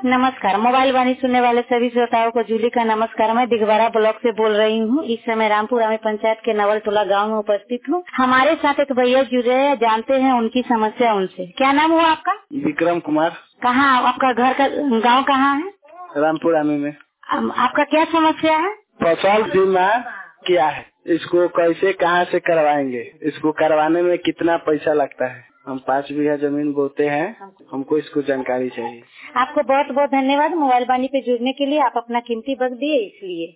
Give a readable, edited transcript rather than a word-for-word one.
नमस्कार। मोबाइल वाणी सुनने वाले सभी श्रोताओं को जूली का नमस्कार। मैं दिघवारा ब्लॉक से बोल रही हूँ। इस समय रामपुरा में पंचायत के नवलटोला गांव में उपस्थित हूँ। हमारे साथ एक भैया जुड़े हैं, जानते हैं उनकी समस्या उनसे। क्या नाम हुआ आपका? विक्रम कुमार। कहाँ आपका घर का गाँव कहाँ है? रामपुरा में। आपका क्या समस्या है? फसल बीमा क्या है, इसको कैसे कहाँ से करवाएंगे, इसको करवाने में कितना पैसा लगता है? हम 5 बीघा जमीन बोते हैं, हमको इसको जानकारी चाहिए। आपको बहुत बहुत धन्यवाद मोबाइल वाणी पे जुड़ने के लिए। आप अपना कीमती वक्त दिए इसलिए।